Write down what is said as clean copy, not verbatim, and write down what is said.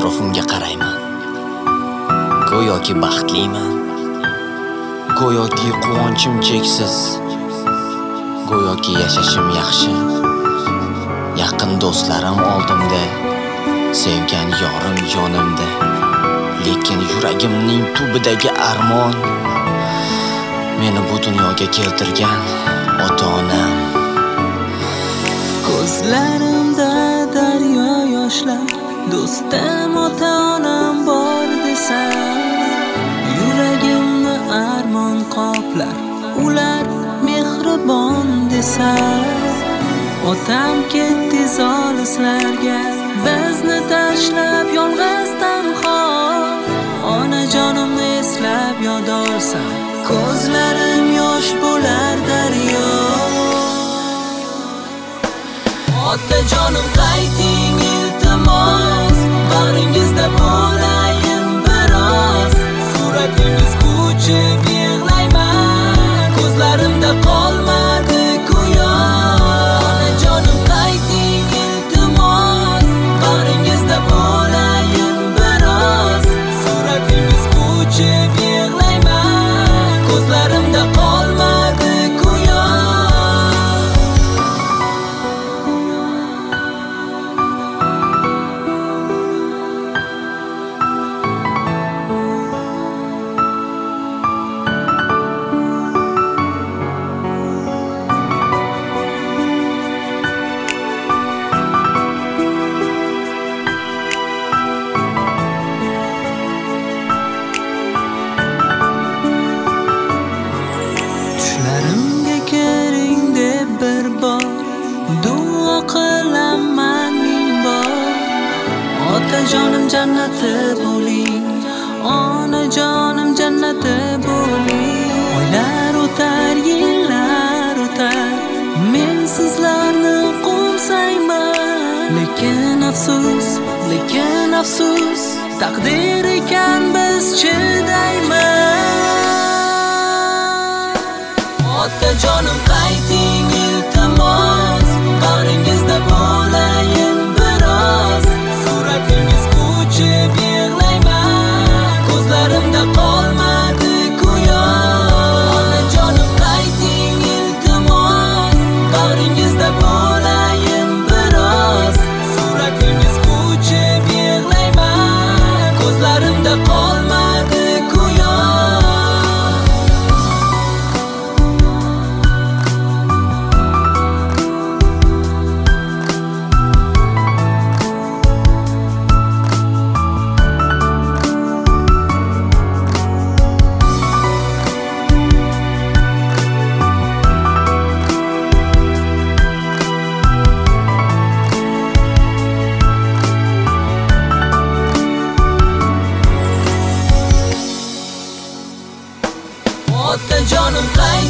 atrofimga qarayman. Go'yoki baxtliman. Go'yoki quvonchim cheksiz. Go'yoki yashashim yaxshi. Yaqin do'stlarim oldimda, sevgan yorim yonimda. Lekin yuragimning tubidagi armon meni bu dunyoga keltirgan ota-onam. Ko'zlarimda daryo yoshlar, do'stim ota-onam bor desam, yuragimni armon qoplar, ular mehribon desam. Otam ketdi zolislarga, bizni tashlab yolg'iz tanho. Onajonimni eslab yod olsam, ko'zlarim yosh bo'lar daryo. Otajonim qayting iltimos, bag'ringizda bo'layin biroz. Suratingiz ko'chib yig'layman, ko'zlarimda qolmadi quyosh. Onajonim qayting iltimos, bag'ringizda bo'layin biroz. Suratingiz ko'chib yig'layman, ko'zlarimda qolmadi quyosh. Tushlarimga kiring deb bir bor duo qilaman ming bor. Otajonim jannati bo'ling, onajonim jannati bo'ling. Oylar o'tar, yillar o'tar, men sizlarni qo'msayman. Lekin afsus, taqdir ekan biz chidayman. Otajonim qayting iltimos, bag'ringizda bo'layin biroz. Suratingiz ko'chib yig'layman, ko'zlarimda qolmadi quyosh. Onajonim qayting iltimos, bag'ringizda bo'layin biroz. Suratingiz ko'chib yig'layman, ko'zlarimda qolmadi quyosh. Otajonim